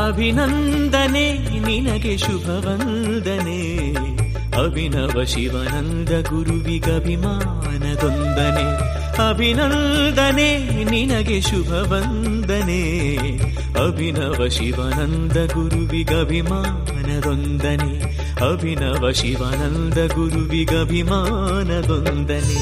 ಅಭಿನಂದನೆ ನಿನಗೆ ಶುಭವಂದನೆ. ಅಭಿನವ ಶಿವಾನಂದ ಗುರುವಿಗಭಿಮಾನದೊಂದನೆ. ಅಭಿನಂದನೆ ನಿನಗೆ ಶುಭವಂದನೆ. ಅಭಿನವ ಶಿವಾನಂದ ಗುರುವಿಗಭಿಮಾನದೊಂದನೆ. ಅಭಿನವ ಶಿವಾನಂದ ಗುರುವಿಗಭಿಮಾನದೊಂದನೆ.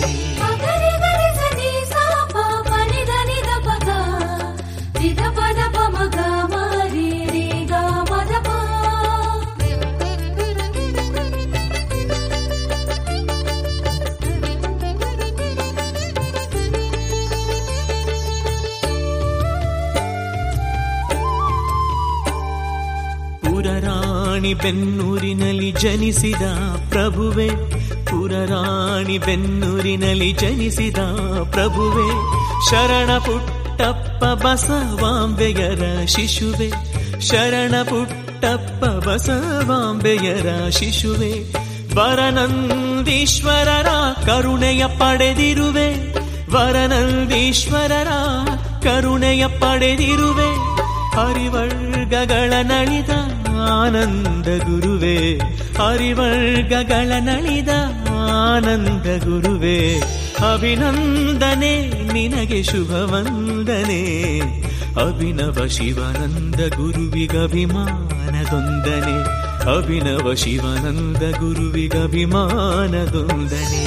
ಪುರರಾಣಿ ಬೆನ್ನೂರಿನಲ್ಲಿ ಜನಿಸಿದ ಪ್ರಭುವೆ. ಪುರರಾಣಿ ಬೆನ್ನೂರಿನಲ್ಲಿ ಜನಿಸಿದ ಪ್ರಭುವೆ. ಶರಣ ಪುಟ್ಟಪ್ಪ ಬಸವಾಂಬೆಯರ ಶಿಶುವೆ. ಶರಣ ಪುಟ್ಟಪ್ಪ ಬಸವಾಂಬೆಯರ ಶಿಶುವೆ. ವರನಂದೀಶ್ವರರ ಕರುಣೆಯ ಪಡೆದಿರುವೆ. ವರನಂದೀಶ್ವರರ ಕರುಣೆಯ ಪಡೆದಿರುವೆ. ಹರಿವರ್ಗಗಳ ನಳಿದ ಆನಂದ ಗುರುವೆ. ಹರಿವರ್ಗಗಳ ನಳಿದ ಆನಂದ ಗುರುವೆ. ಅಭಿನಂದನೆ ನಿನಗೆ ಶುಭವಂದನೆ. ಅಭಿನವ ಶಿವಾನಂದ ಗುರುವಿಗಭಿಮಾನದೊಂದನೆ. ಅಭಿನವ ಶಿವಾನಂದ ಗುರುವಿಗಭಿಮಾನದೊಂದನೆ.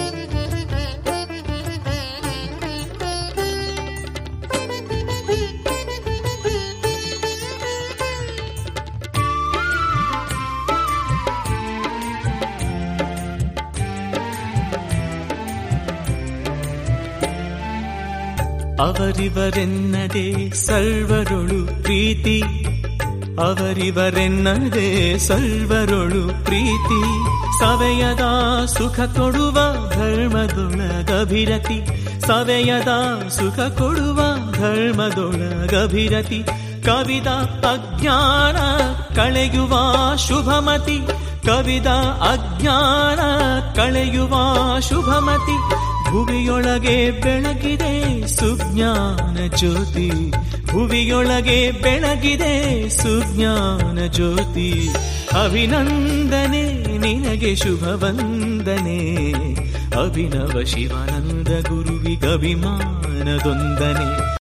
ಅವರಿವರೆನ್ನದೆ ಸರ್ವರೊಳು ಪ್ರೀತಿ. ಅವರಿವರೆನ್ನದೆ ಸರ್ವರೊಳು ಪ್ರೀತಿ. ಸವೆಯದ ಸುಖ ಕೊಡುವ ಧರ್ಮದೊಳಗಭಿರತಿ. ಸವೆಯದ ಸುಖ ಕೊಡುವ ಧರ್ಮದೊಳಗಭಿರತಿ. ಕವಿದ ಅಜ್ಞಾನ ಕಳೆಯುವ ಶುಭಮತಿ. ಕವಿದ ಅಜ್ಞಾನ ಕಳೆಯುವ ಶುಭಮತಿ. ಭುವಿಯೊಳಗೆ ಬೆಳಗಿದೆ ಸುಜ್ಞಾನ ಜ್ಯೋತಿ. ಭುವಿಯೊಳಗೆ ಬೆಳಗಿದೆ ಸುಜ್ಞಾನ ಜ್ಯೋತಿ. ಅಭಿನಂದನೆ ನಿನಗೆ ಶುಭವಂದನೆ. ಅಭಿನವ ಶಿವಾನಂದ ಗುರುವಿಗಭಿಮಾನದೊಂದನೆ.